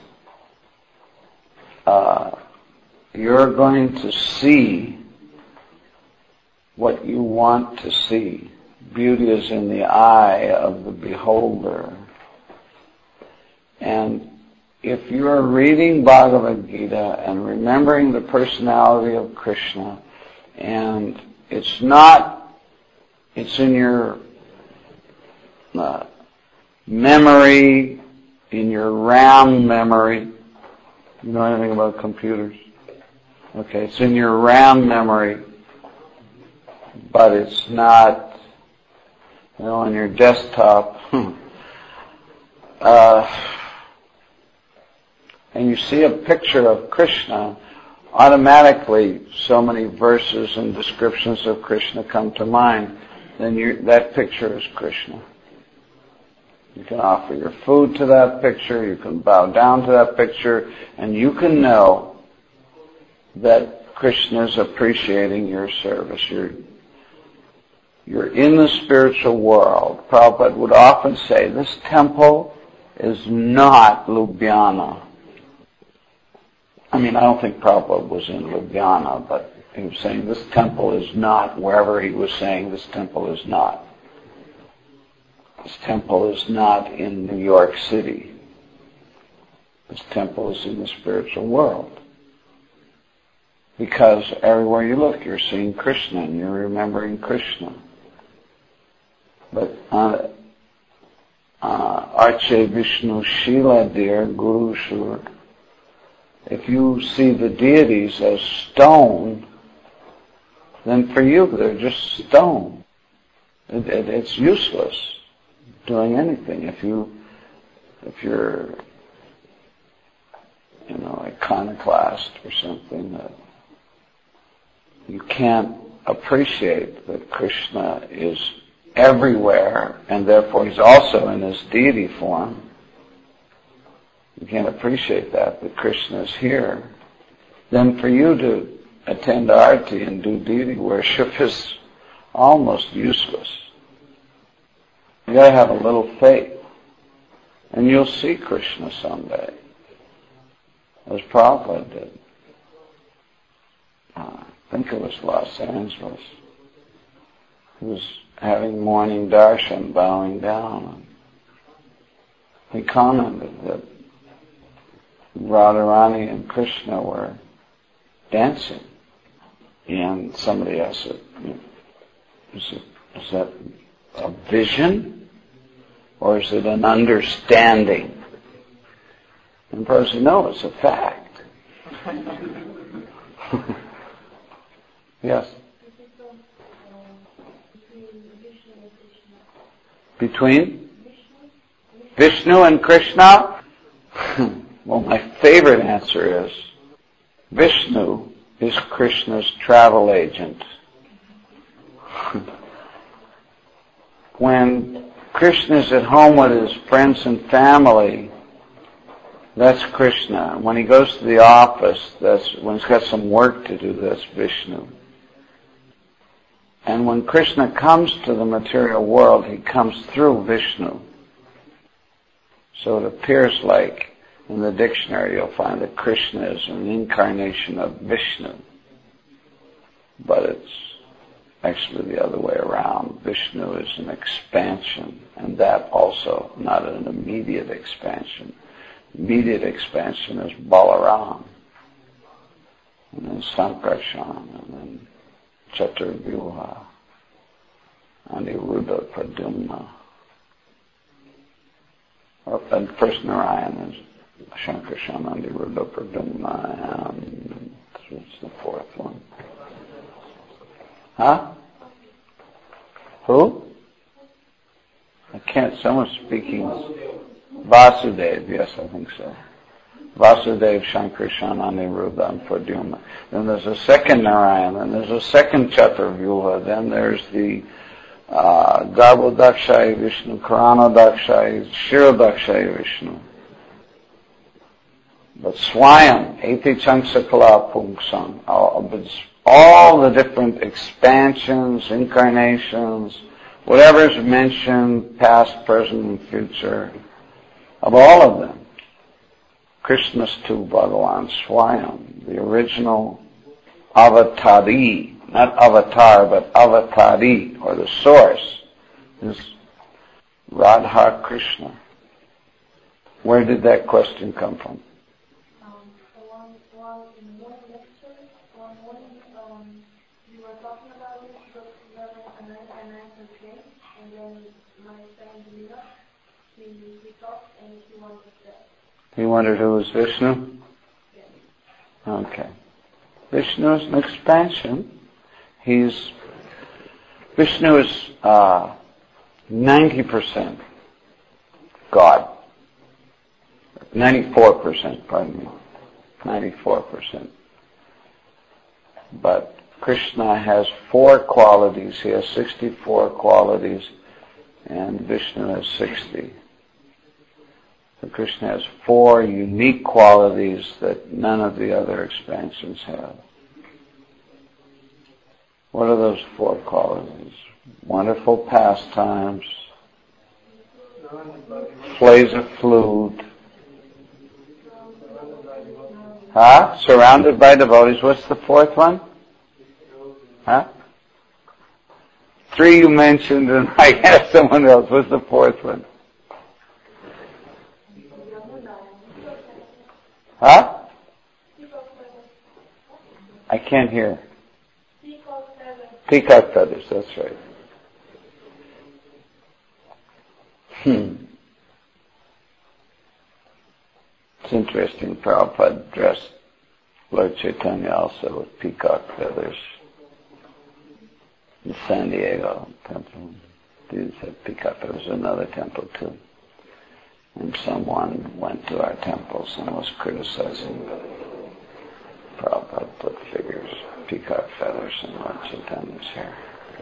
you're going to see what you want to see. Beauty is in the eye of the beholder. And if you're reading Bhagavad Gita and remembering the personality of Krishna, and it's in your memory, in your RAM memory. You know anything about computers? Okay, it's in your RAM memory, but it's not, on your desktop. And you see a picture of Krishna, automatically so many verses and descriptions of Krishna come to mind, then that picture is Krishna. You can offer your food to that picture, you can bow down to that picture, and you can know that Krishna is appreciating your service. You're in the spiritual world. Prabhupada would often say, this temple is not Ljubljana. I mean, I don't think Prabhupada was in Ljubljana, but he was saying this temple is not, wherever he was saying this temple is not. This temple is not in New York City. This temple is in the spiritual world. Because everywhere you look, you're seeing Krishna and you're remembering Krishna. But Arche Vishnu Shila, dear Guru Shur, if you see the deities as stone, then for you they're just stone. It's useless doing anything. If you're iconoclast or something, that you can't appreciate that Krishna is everywhere, and therefore he's also in his deity form. You can't appreciate that Krishna is here. Then for you to attend arati and do deity worship is almost useless. You gotta have a little faith, and you'll see Krishna someday, as Prabhupada did. I think it was Los Angeles. He was having morning darshan, bowing down. He commented that Radharani and Krishna were dancing. And somebody asked, is that a vision? Or is it an understanding? And Prabhupada said, no, it's a fact. Yes? Between Vishnu and Krishna? Well, my favorite answer is Vishnu is Krishna's travel agent. When Krishna is at home with his friends and family, that's Krishna. When he goes to the office, that's when he's got some work to do, that's Vishnu. And when Krishna comes to the material world, he comes through Vishnu. So it appears like in the dictionary you'll find that Krishna is an incarnation of Vishnu. But it's actually the other way around. Vishnu is an expansion, and that also not an immediate expansion. Immediate expansion is Balaram, and then Samkarshan, and then Chaturvyuha. Aniruddha Pradyumna. And first Narayana is Shankarshan, Aniruddha Pradyumna, and what's the fourth one? Huh? Who? I can't, someone's speaking. Vasudev, yes, I think so. Vasudev, Shankarshan, Aniruddha, and Pradyumna. Then there's a second Narayana, and there's a second Chaturvyuha, then there's the Garbhodakshaya Vishnu, Karanodakshaya, Shirodakshaya Vishnu. But Swayam, Eti Changsakala Pungsam, all the different expansions, incarnations, whatever is mentioned, past, present, and future, of all of them, Krishnastu Bhagavan Swayam, the original avatari, not avatar, but avatari, or the source, is Radha Krishna. Where did that question come from? In one lecture, one morning, you were talking about it, but and answer came, and then my friend Lila, he talked and he wanted that. He wondered who was Vishnu? Yes. Okay. Vishnu is an expansion. Vishnu is 90% God. 94%, pardon me. 94%. But Krishna has 4 qualities. He has 64 qualities, and Vishnu has 60. So Krishna has 4 unique qualities that none of the other expansions have. What are those 4 qualities? Wonderful pastimes, plays a flute. Huh? Surrounded by devotees. What's the 4th one? Huh? 3 you mentioned, and I asked someone else. What's the 4th one? Huh? I can't hear. Peacock feathers, that's right. It's interesting, Prabhupada dressed Lord Chaitanya also with peacock feathers. In San Diego temple, dudes had peacock feathers. Another temple too. And someone went to our temples and was criticizing Prabhupada put figures, peacock feathers in Lord Chaitanya's hair.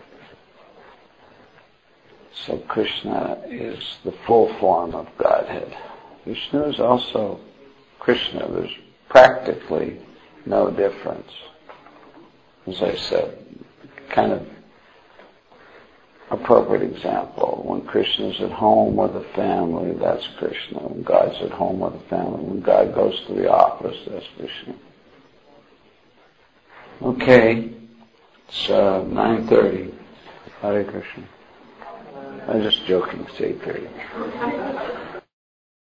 So Krishna is the full form of Godhead. Vishnu is also Krishna. There's practically no difference. As I said, kind of appropriate example. When Krishna's at home with the family, that's Krishna. When God's at home with the family, when God goes to the office, that's Vishnu. Okay, it's 9:30. Hare Krishna. I'm just joking, it's 8:30.